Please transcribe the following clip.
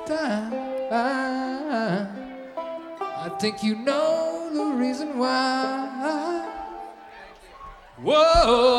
time. I think you know the reason why. Whoa.